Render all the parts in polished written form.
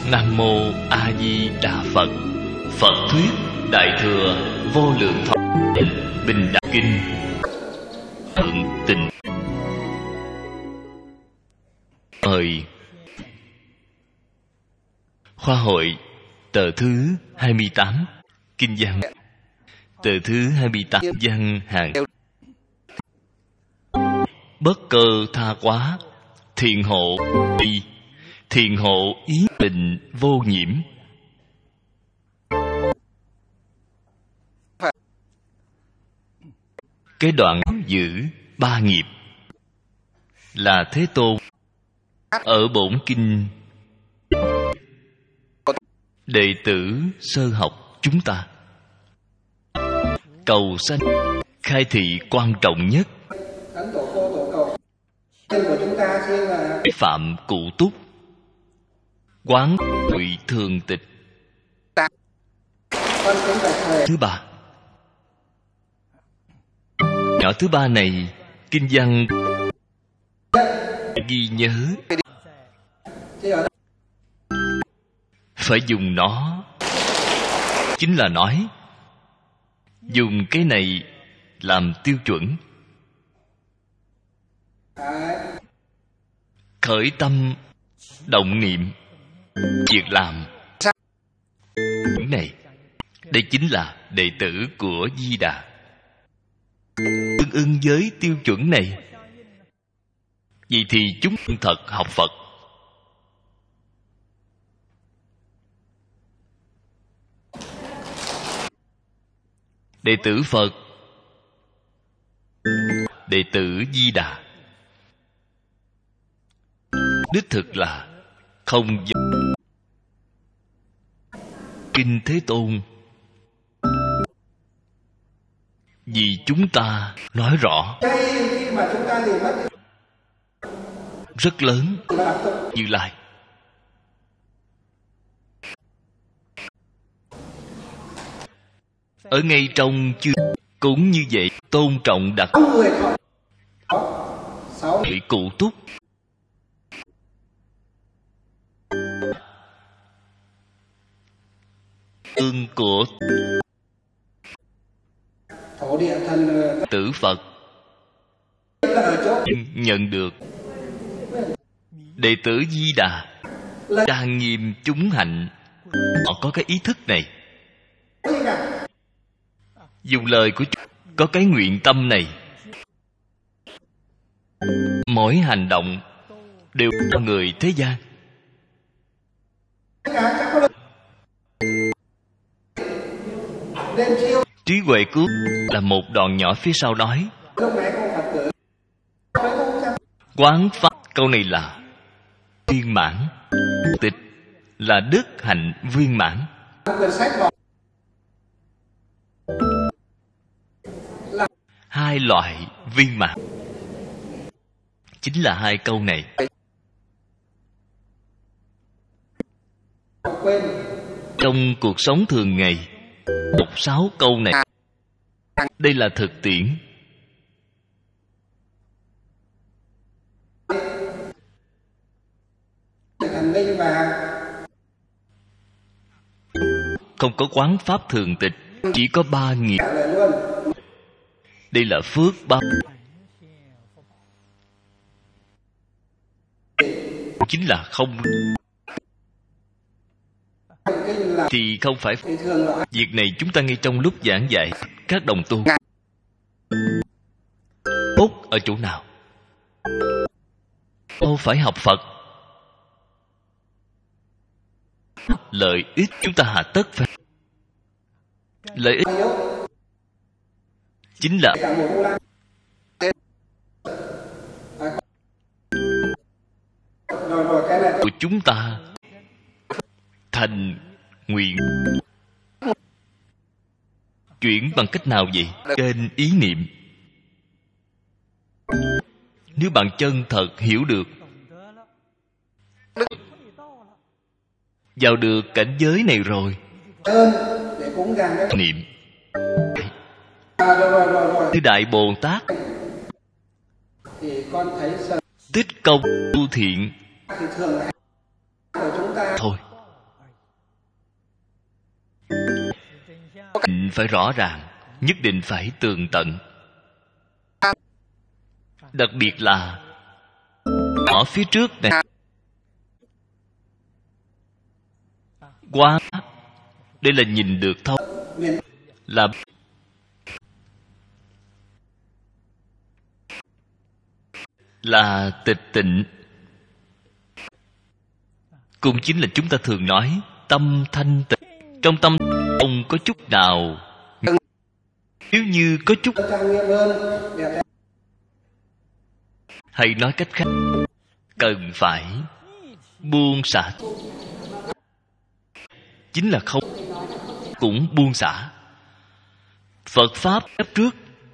Nam Mô A Di Đà Phật. Phật thuyết Đại thừa Vô Lượng Thọ Bình Đẳng Kinh Thượng Tình. Mời khoa hội tờ thứ 28 kinh văn. Tờ thứ 28 văn hàng: bất cơ tha quá, thiện hộ đi, thiện hộ ý bình vô nhiễm. Cái đoạn giữ ba nghiệp là Thế Tôn ở bổn kinh đệ tử sơ học chúng ta cầu sanh khai thị quan trọng nhất. Phạm cụ túc, quán ngụy thường tịch. Thứ ba, nhỏ thứ ba này kinh văn ghi nhớ, phải dùng nó, chính là nói dùng cái này làm tiêu chuẩn. Khởi tâm động niệm việc làm những này, đây chính là đệ tử của Di Đà. Tương ưng với tiêu chuẩn này, vậy thì chúng thật học Phật. Đệ tử Phật, đệ tử Di Đà, đích thực là không giống kinh Thế Tôn. Vì chúng ta nói rõ rất lớn Như Lai. Ở ngay trong chư cũng như vậy, tôn trọng đặt bị cụ túc. Ương của tử Phật nhận được. Đệ tử Di Đà trang nghiêm chúng hạnh, họ có cái ý thức này, dùng lời của chúng, có cái nguyện tâm này. Mỗi hành động đều cho người thế gian. Trí huệ cứu là một đoạn nhỏ phía sau nói quán pháp. Câu này là viên mãn, tịch là đức hạnh viên mãn. Hai loại viên mãn chính là hai câu này. Trong cuộc sống thường ngày, 6 câu này, đây là thực tiễn. Không có quán pháp thường tịch, chỉ có 3 nghiệp. Đây là phước báo, chính là không. Thì không phải. Việc này chúng ta ngay trong lúc giảng dạy các đồng tu, tốt ở chỗ nào? Đâu phải học Phật. Lợi ích chúng ta hà tất phải. Lợi ích chính là của chúng ta thành nguyện. Chuyển bằng cách nào vậy? Trên ý niệm. Nếu bạn chân thật hiểu được, vào được cảnh giới này rồi, niệm Như Đại Bồ Tát tích công tu thiện thôi, định phải rõ ràng, nhất định phải tường tận. Đặc biệt là ở phía trước này, quá, đây là nhìn được thấu, là tịch tịnh. Cũng chính là chúng ta thường nói tâm thanh tịnh. Trong tâm không có chút nào, nếu như có chút, hay nói cách khác, cần phải buông xả, chính là không cũng buông xả. Phật Pháp chấp trước,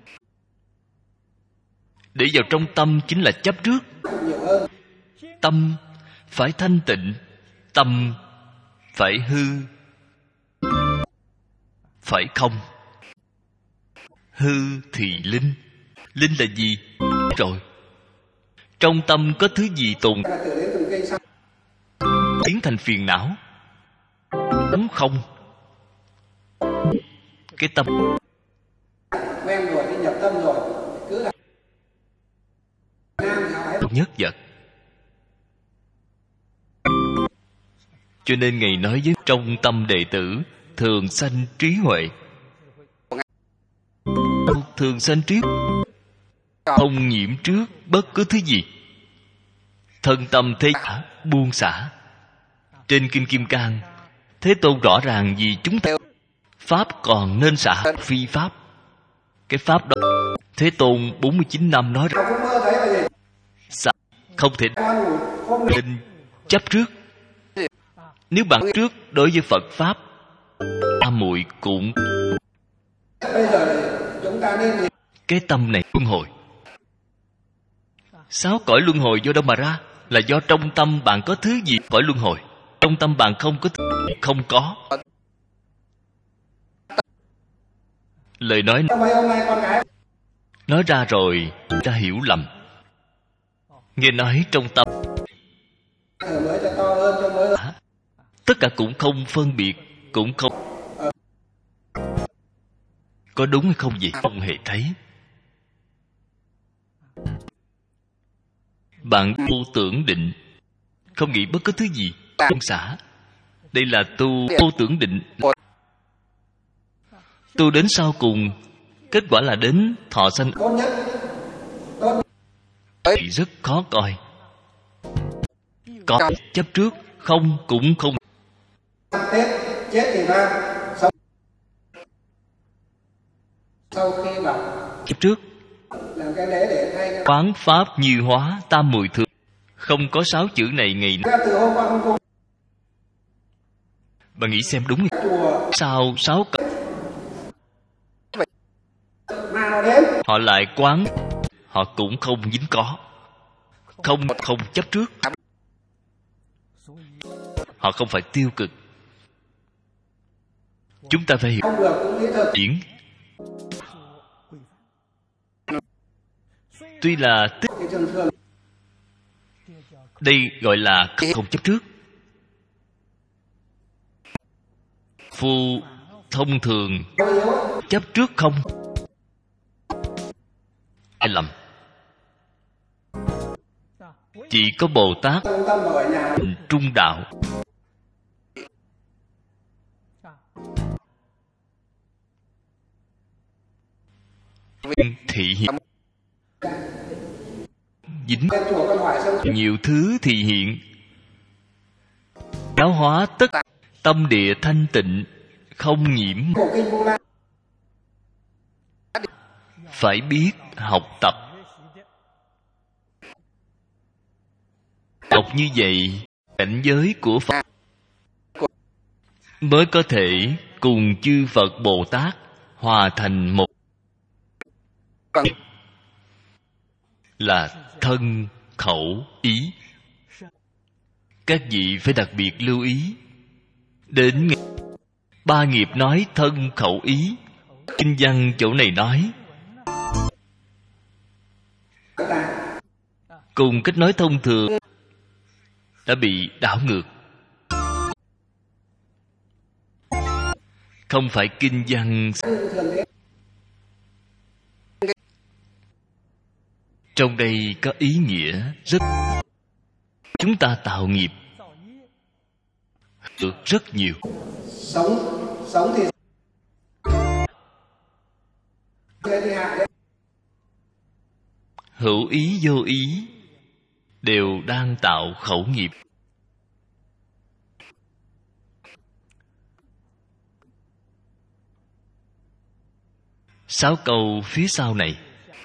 để vào trong tâm chính là chấp trước. Tâm phải thanh tịnh, tâm phải hư, phải không. Hư thì linh. Linh là gì? Rồi, trong tâm có thứ gì tồn biến thành phiền não, đúng không? Cái tâm quen rồi, cái nhập tâm rồi, cứ là nhất vật. Cho nên Ngài nói với trong tâm đệ tử thường sanh trí huệ. Thường sanh trí, không nhiễm trước bất cứ thứ gì. Thân tâm thế giả, buông xả. Trên Kinh Kim Cang, Thế Tôn rõ ràng vì chúng ta Pháp còn nên xả phi Pháp. Cái Pháp đó Thế Tôn 49 năm nói rằng xả không thể nên chấp trước. Nếu bạn trước đối với Phật Pháp, muội cũng bây giờ chúng ta nên cái tâm này luân hồi. 6 cõi luân hồi do đâu mà ra? Là do trong tâm bạn có thứ gì cõi luân hồi. Trong tâm bạn không có thứ, không có. Lời nói ra rồi ta hiểu lầm. Nghe nói trong tâm tất cả cũng không phân biệt, cũng không có đúng hay không gì, không hề thấy. Bạn tu tưởng định, không nghĩ bất cứ thứ gì, không xả. Đây là tu vô tưởng định. Tu đến sau cùng, kết quả là đến thọ sanh thì rất khó coi. Có chấp trước, không cũng không. Chết thì ra. Sau khi mà chấp trước, làm cái lễ để thay quán pháp như hóa tam mùi thường. Không có 6 chữ này ngày từ hôm qua không. Bạn nghĩ xem đúng không? Sao 6 cõi họ lại quán, họ cũng không dính có, không chấp trước. Họ không phải tiêu cực. Chúng ta phải hiểu điển. Tuy là đây gọi là không chấp trước. Phu thông thường chấp trước không, sai lầm. Chỉ có Bồ Tát trung đạo thị hiện, dính nhiều thứ thị hiện, giáo hóa tất tâm địa thanh tịnh, không nhiễm. Phải biết học tập. Học như vậy, cảnh giới của Phật mới có thể cùng chư Phật Bồ Tát hòa thành một. Là thân, khẩu, ý. Các vị phải đặc biệt lưu ý. Đến 3 nghiệp nói thân, khẩu, ý. Kinh văn chỗ này nói cùng cách nói thông thường đã bị đảo ngược. không phải kinh văn. Trong đây có ý nghĩa rất. Chúng ta tạo nghiệp được rất nhiều. Sống thì hữu ý vô ý đều đang tạo khẩu nghiệp. Sáu câu phía sau này,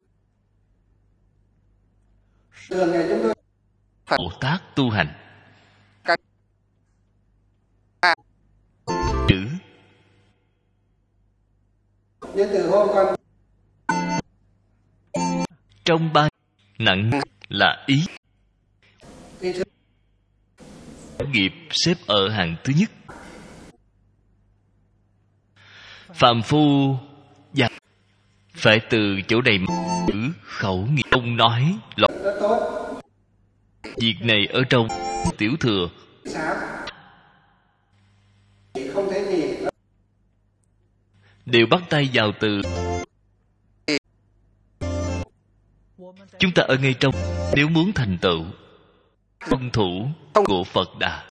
thường ngày chúng tôi Bồ Tát tu hành chữ như từ hôm con trong ba nặng là ý. Nghiệp xếp ở hàng thứ nhất. Phàm phu và phải từ chỗ này chữ khẩu nghiệp. Ông nói lọc rất tốt. việc này ở trong tiểu thừa Sáng không thấy gì. đều bắt tay vào từ. Chúng ta ở ngay trong. Nếu muốn thành tựu tuân thủ của Phật Đà,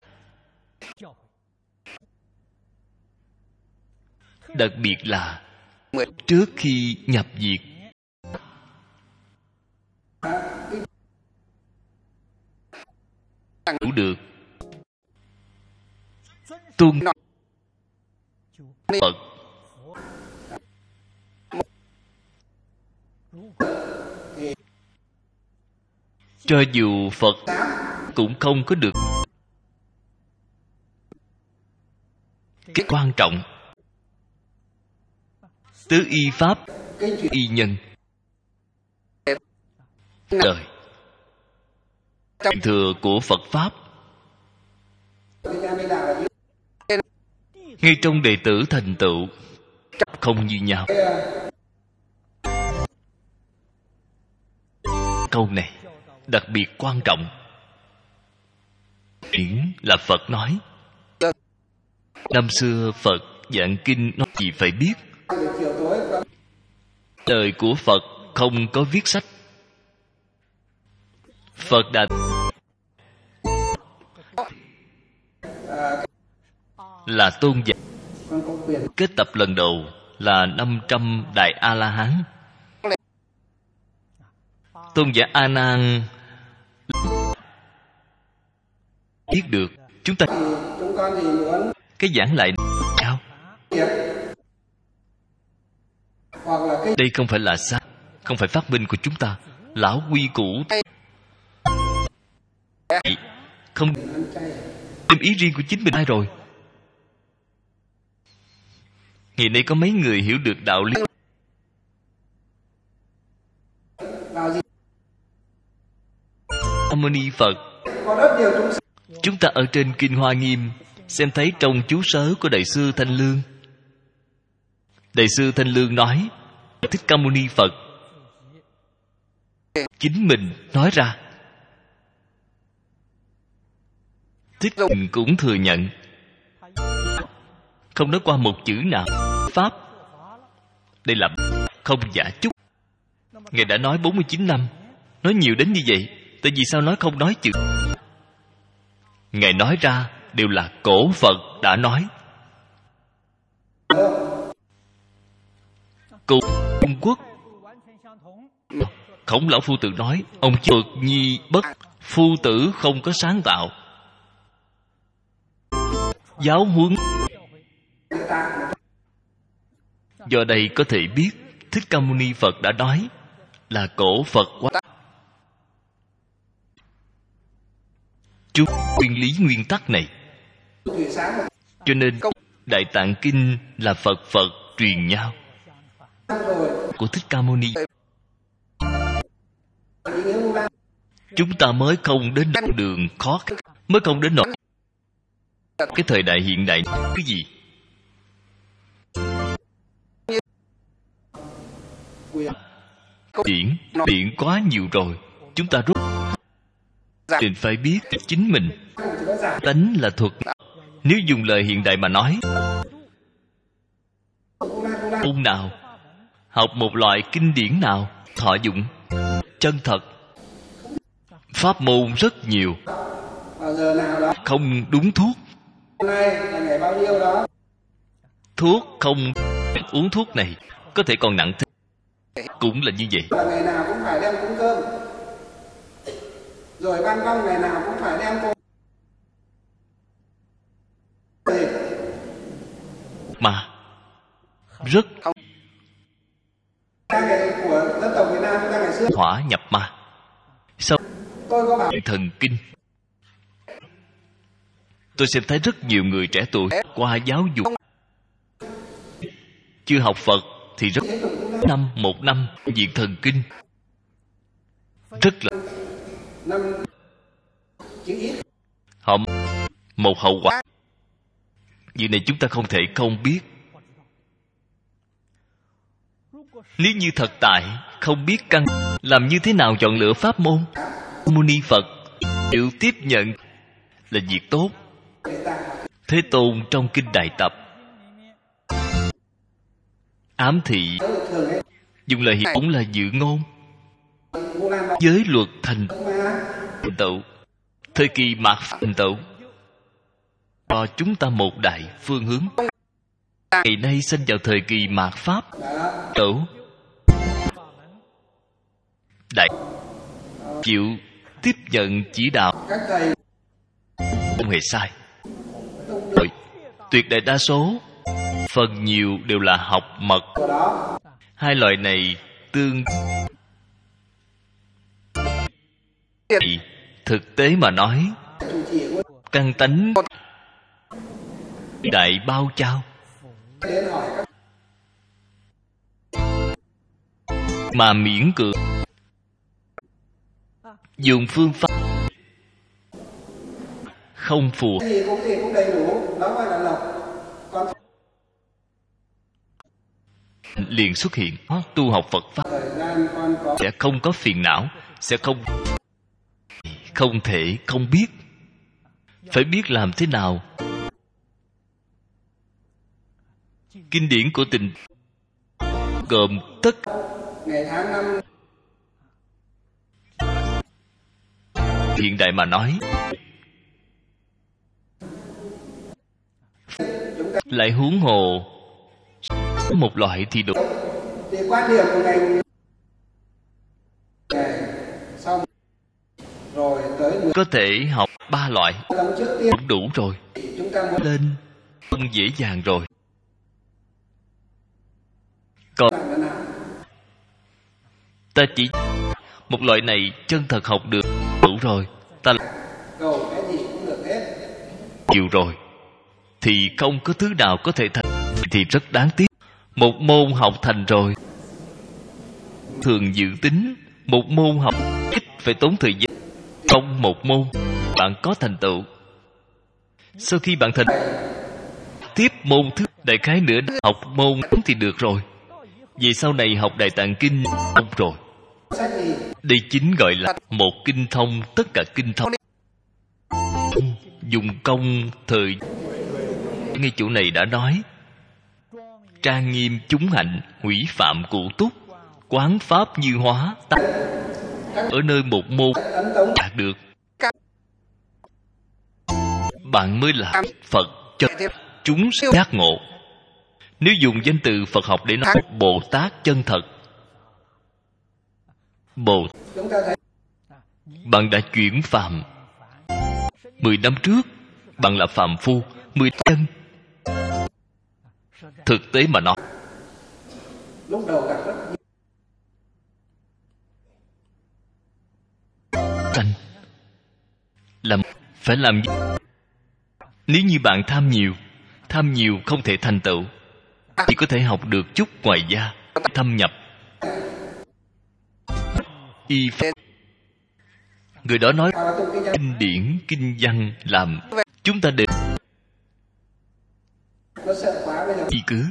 đặc biệt là trước khi nhập diệt, đủ được tuân Phật. Cho dù Phật cũng không có được. Cái quan trọng tứ y pháp y nhân đời thừa của Phật pháp. Ngay trong đệ tử thành tựu không như nhau. Câu này đặc biệt quan trọng. Điển là Phật nói. Năm xưa Phật giảng kinh nói gì phải biết. Đời của Phật không có viết sách. Phật đã là tôn giả kết tập lần đầu là 500 đại A-la-hán. Tôn giả A Nan biết được. Chúng con thì muốn cái giảng lại sao? Đây không phải là sai, không phải phát minh của chúng ta. Lão quy củ không đem ý riêng của chính mình ai rồi. Ngày nay có mấy người hiểu được đạo lý. A Ni Phật. Chúng ta ở trên Kinh Hoa Nghiêm xem thấy trong chú sớ của Đại sư Thanh Lương. Đại sư Thanh Lương nói Thích Ca Mâu Ni Phật chính mình nói ra. Thích mình cũng thừa nhận, không nói qua một chữ nào. Pháp đây là không giả chút. Ngài đã nói 49 năm, nói nhiều đến như vậy, tại vì sao nói không nói chữ? Ngài nói ra đều là cổ Phật đã nói. Cùng Trung Quốc Khổng Lão Phu Tử nói ông Phật nhi bất, phu tử không có sáng tạo. Giáo huấn. Do đây có thể biết Thích Ca Mâu Ni Phật đã nói là cổ Phật quá. Chú nguyên lý nguyên tắc này. Cho nên Đại Tạng Kinh là Phật truyền nhau của Thích Ca Mâu Ni. Chúng ta mới không đến đường khó khăn, mới không đến nỗi cái thời đại hiện đại. Cái gì điển quá nhiều rồi. Chúng ta rút định phải biết chính mình tánh là thuật. Nếu dùng lời hiện đại mà nói, môn nào, học một loại kinh điển nào, thọ dụng chân thật. Pháp môn rất nhiều, vào giờ nào đó, không đúng thuốc. hôm nay là ngày bao nhiêu đó, Thuốc không uống thuốc này có thể còn nặng thêm, cũng là như vậy. là ngày nào cũng phải đem cúng cơm, rồi ban công ngày nào cũng phải đem cơm. Mà rất Của dân tộc Việt Nam chúng ta ngày xưa, hỏa nhập ma. Sau tôi có bảo thần kinh, tôi xem thấy rất nhiều người trẻ tuổi qua giáo dục chưa học Phật thì rất một năm viện thần kinh rất là năm chữ ít, họ một hậu quả. Việc này chúng ta không thể không biết. Nếu như thật tại không biết căn, làm như thế nào chọn lựa pháp môn? Mâu Ni Phật chịu tiếp nhận là việc tốt. Thế Tôn trong kinh Đại Tập ám thị, dùng lời hiện cũng là dự ngôn, giới luật thành tựu, thời kỳ mạt thành tựu, cho chúng ta một đại phương hướng. Ngày nay sinh vào thời kỳ mạt pháp tựu, đại chịu tiếp nhận chỉ đạo, không hề sai. Tuyệt đại đa số, phần nhiều đều là học mật. Hai loại này tương thực tế mà nói, căn tánh đại bao trao, mà miễn cưỡng dùng phương pháp không phù hợp thì cũng đầy đủ, đó gọi là lộc. Còn liền xuất hiện. Tu học Phật pháp thời gian con có sẽ không có phiền não, sẽ không thể không biết. Phải biết làm thế nào. Kinh điển của Tịnh gồm tất ngày tháng năm hiện đại mà nói, lại huống hồ một loại thì đủ. thì quan điểm của ngành xong rồi tới Có thể học 3 loại năm trước tiên cũng đủ rồi. chúng ta muốn Lên không dễ dàng rồi. Còn làm thế nào? ta chỉ một loại này chân thật học được đủ rồi. Ta Cầu cái gì cũng được hết. chịu rồi thì không có thứ nào có thể thành, thì rất đáng tiếc. Một môn học thành rồi, thường dự tính một môn học ít phải tốn thời gian. Trong một môn bạn có thành tựu, sau khi bạn thành tiếp môn thứ đại khái nữa học môn thì được rồi. Về sau này học Đại Tạng Kinh không rồi. Sách gì? Đây chính gọi là một kinh thông tất cả kinh thông. Dùng công thời, ngay chỗ này đã nói, trang nghiêm chúng hạnh, hủy phạm cụ túc, quán pháp như hóa. Ở nơi một môn đạt được, bạn mới là Phật cho chúng giác ngộ. Nếu dùng danh từ Phật học để nói Bồ Tát chân thật, Chúng ta thấy bạn đã chuyển phàm. 10 năm trước bạn là phàm phu, 10 chân. Thực tế mà nói, lúc đầu gặp rất thành phải làm. Nếu như bạn tham nhiều không thể thành tựu, chỉ có thể học được chút ngoài da, thâm nhập y pháp. Người đó nói kinh điển kinh văn làm chúng ta đều nó sợ quá bây giờ. y cứ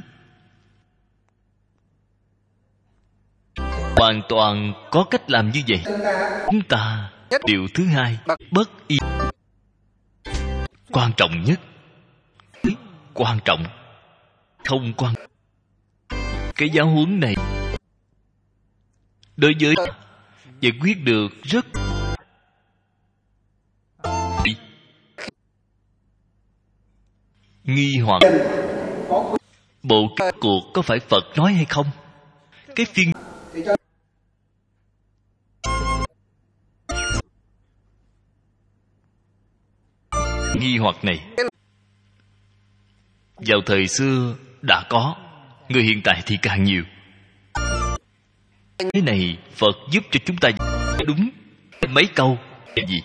hoàn toàn có cách làm như vậy. Chúng ta điều thứ hai, bất y. Quan trọng nhất, quan trọng không quan, Cái giáo huấn này đối với giải quyết được rất nghi hoặc. Bộ kết cuộc có phải Phật nói hay không? Cái phiên nghi hoặc này vào thời xưa đã có, người hiện tại thì càng nhiều. Cái này Phật giúp cho chúng ta đúng mấy câu là gì?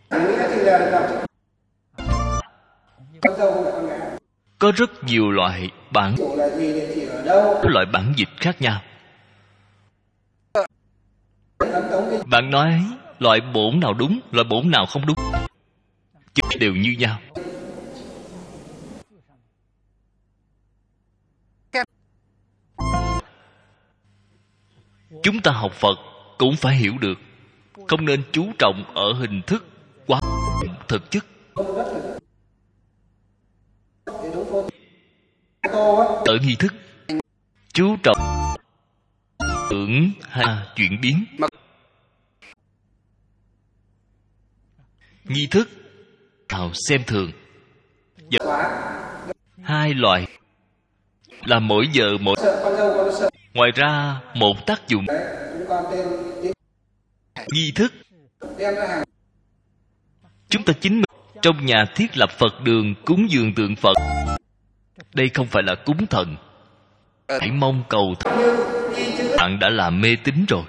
Có rất nhiều loại bản, loại bản dịch khác nhau. Bạn nói loại bổn nào đúng, loại bổn nào không đúng, chứ đều như nhau. Chúng ta học Phật cũng phải hiểu được, không nên chú trọng ở hình thức quá thực chất. Ở nghi thức chú trọng tưởng hay chuyển biến. Nghi thức nào xem thường. Hai loại là mỗi giờ mỗi. Ngoài ra một tác dụng nghi thức. Chúng ta chính mình trong nhà thiết lập Phật đường, cúng dường tượng Phật. Đây không phải là cúng thần. Hãy mong cầu thần. Bạn đã làm mê tín rồi.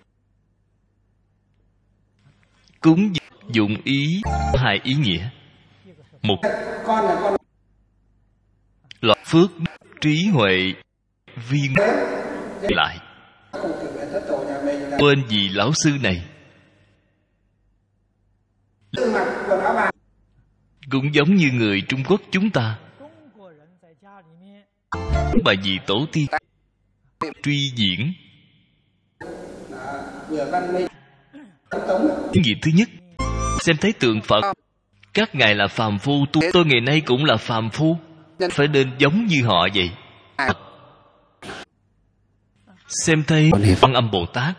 Cúng dụng ý hai ý nghĩa. Một loại phước trí huệ viên lại. Quên gì lão sư này. Cũng giống như người Trung Quốc chúng ta, bài vị tổ tiên truy diễn. Tiếng gì thứ nhất, xem thấy tượng Phật, các ngài là phàm phu, tôi ngày nay cũng là phàm phu, phải nên giống như họ vậy. Xem thấy Quan Âm Bồ Tát,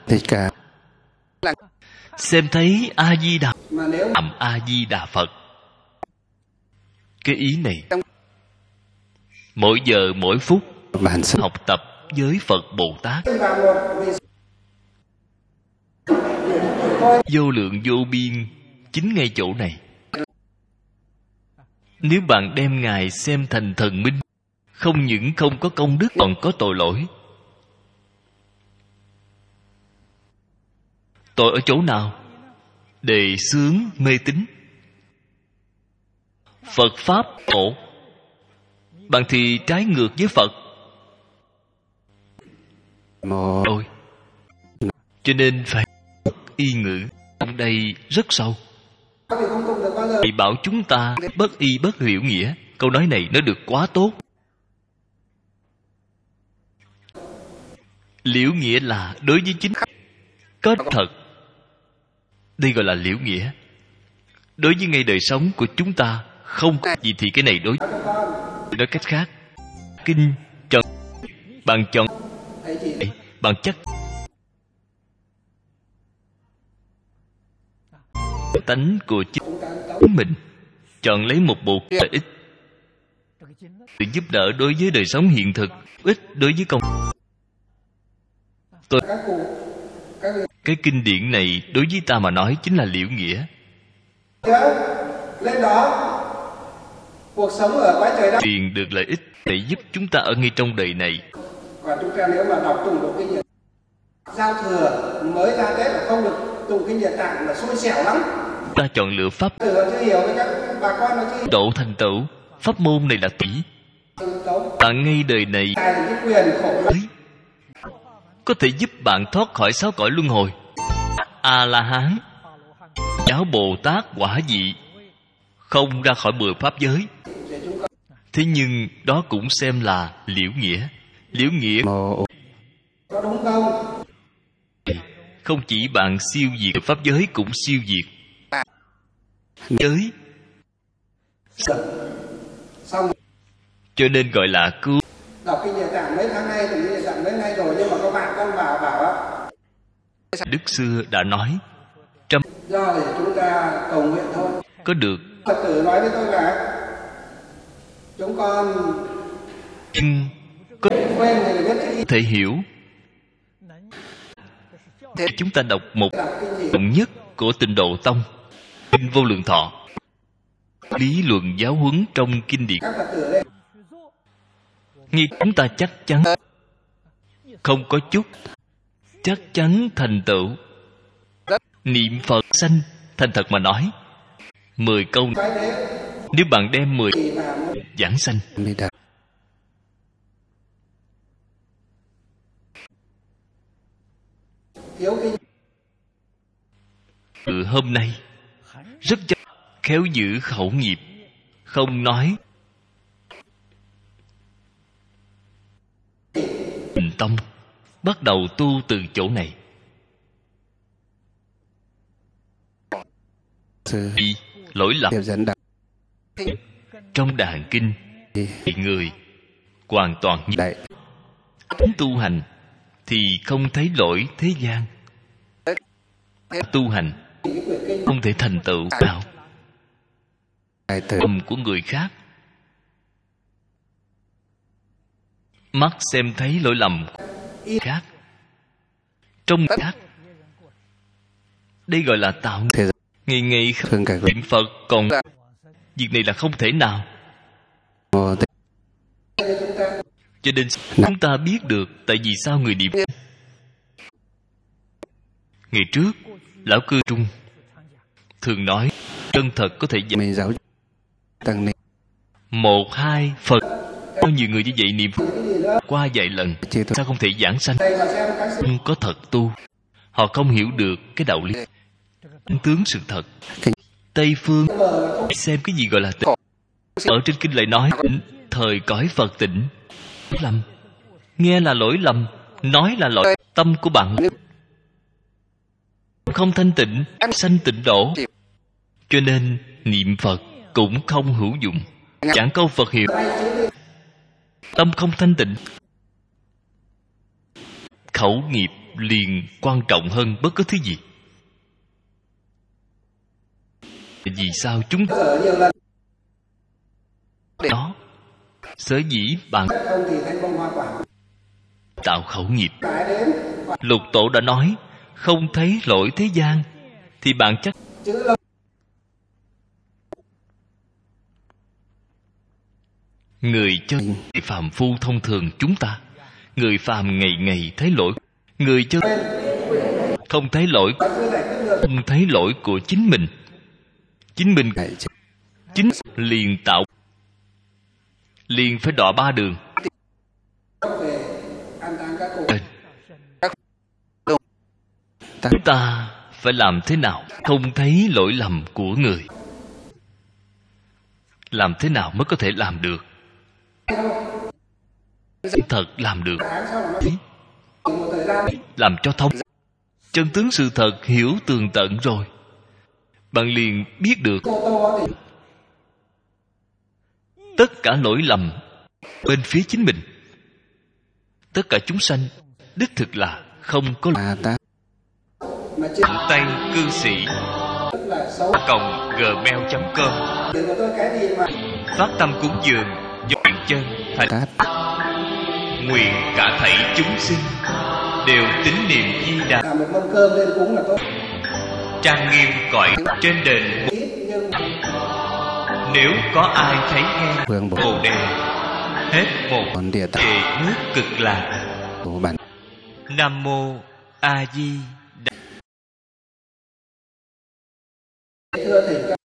xem thấy A Di Đà, A Di Đà Phật. Cái ý này mỗi giờ mỗi phút học tập với Phật Bồ Tát, vô lượng vô biên chính ngay chỗ này. Nếu bạn đem ngài xem thành thần minh, không những không có công đức còn có tội lỗi. Tội ở chỗ nào? Đề xướng mê tín. Phật Pháp ổn, bạn thì trái ngược với Phật. Rồi, cho nên phải y ngữ trong đây rất sâu. Thầy bảo chúng ta bất y bất liễu nghĩa. Câu nói này nó được quá tốt. Liễu nghĩa là đối với chính có thật. Đây gọi là liễu nghĩa. Đối với ngay đời sống của chúng ta không có gì thì cái này đối. Nói cách khác, kinh chọn bạn chọn bạn chắc tánh của chính mình, chọn lấy một bộ lợi ích để giúp đỡ đối với đời sống hiện thực, ích đối với công. Cái kinh điển này đối với ta mà nói chính là liễu nghĩa. Lên đó cuộc sống ở cõi trời đất truyền được lợi ích để giúp chúng ta ở ngay trong đời này. Còn chúng ta nếu mà đọc tụng được kinh Địa giao thừa mới ra Tết là không được tụng kinh Địa Tạng là xui xẻo lắm. Ta chọn lựa pháp chưa hiểu với các bà con nó chưa độ thành tựu. Pháp môn này là tỷ. Bạn ngay đời này có thể giúp bạn thoát khỏi 6 cõi luân hồi. A La Hán, giáo Bồ Tát quả vị, không ra khỏi 10 pháp giới. Thế nhưng đó cũng xem là liễu nghĩa. Liễu nghĩa có đúng không? Không chỉ bạn siêu diệt pháp giới, cũng siêu diệt giới. Cho nên gọi là cứu đọc kinh Địa Tạng mấy tháng nay, tụng kinh Địa Tạng mấy ngày rồi, nhưng mà có bạn con bảo á, Đức xưa đã nói trăm do để chúng ta cầu nguyện thôi. có được. Phật tử nói với tôi là chúng con Có quên thì biết cái thể hiểu. Chúng ta đọc một đoạn nhất của Tịnh Độ Tông, Kinh Vô Lượng Thọ, lý luận giáo huấn trong kinh điển. các Phật tử đây Như chúng ta chắc chắn, không có chút, chắc chắn thành tựu. Niệm Phật sanh, thành thật mà nói, 10 câu, nói thế nếu bạn đem 10 thì mà giảng sanh, thiếu kinh từ hôm nay rất khéo giữ khẩu nghiệp, không nói. Bình Tông bắt đầu tu từ chỗ này. Vì lỗi lầm trong đàn kinh thì người hoàn toàn như đại tu hành thì không thấy lỗi thế gian. Tu hành không thể thành tựu nào đại từ tâm của người khác. Mắt xem thấy lỗi lầm khác trong người khác, đây gọi là tạo thế ngày ngày thường cả niệm Phật. Còn việc này là không thể nào. Cho nên chúng ta biết được tại vì sao người niệm. Ngày trước lão cư Trung thường nói chân thật có thể dạy mình giáo tăng ni 1-2 Phật. Có nhiều người như vậy niệm qua vài lần chưa thôi sao không thể giảng sanh? đây mà xem các sự Không có thật tu, họ không hiểu được cái đạo lý chân tướng sự thật. Tây phương xem cái gì gọi là tịnh. Ở trên kinh lại nói thời cõi Phật tịnh. Lầm, nghe là lỗi lầm, nói là lỗi. Tâm của bạn không thanh tịnh, sanh tịnh đổ. Cho nên niệm Phật cũng không hữu dụng. Giảng câu Phật hiệu, tâm không thanh tịnh, khẩu nghiệp liền quan trọng hơn bất cứ thứ gì. Vì sao chúng ở nhiều lần đó sở dĩ bạn không thì thành bông hoa quả tạo khẩu nghiệp. cái đến Lục Tổ đã nói không thấy lỗi thế gian thì bạn chắc chữ lâu người chơi phàm phu thông thường chúng ta, người phàm ngày ngày thấy lỗi. Người chơi không thấy lỗi, cứ giải quyết được không thấy lỗi của chính mình. Chính mình đại chính liền tạo, liền phải đọa 3 đường. về an táng các cụ Chúng ta phải làm thế nào không thấy lỗi lầm của người? Làm thế nào mới có thể làm được? Thật làm được, tháng sau là nó một thời gian làm cho thông chân tướng sự thật hiểu tường tận rồi, bạn liền biết được ô tô thì tất cả lỗi lầm bên phía chính mình. Tất cả chúng sanh đích thực là không có ta mà trên tay cư sĩ rất là xấu gmail.com. tiền của tôi cái gì mà Phát tâm cúng dường do nguyện chân thành, tát nguyện cả thảy chúng sinh đều tín niệm Di Đà, làm một mâm cơm lên cúng là tốt trang nghiêm cõi trên đền. ít nhưng Nếu có ai thấy nghe phương bộ Bồ Đề hết một còn địa tạng về nước Cực Lạc. của bản Nam Mô A Di Đà. thưa thầy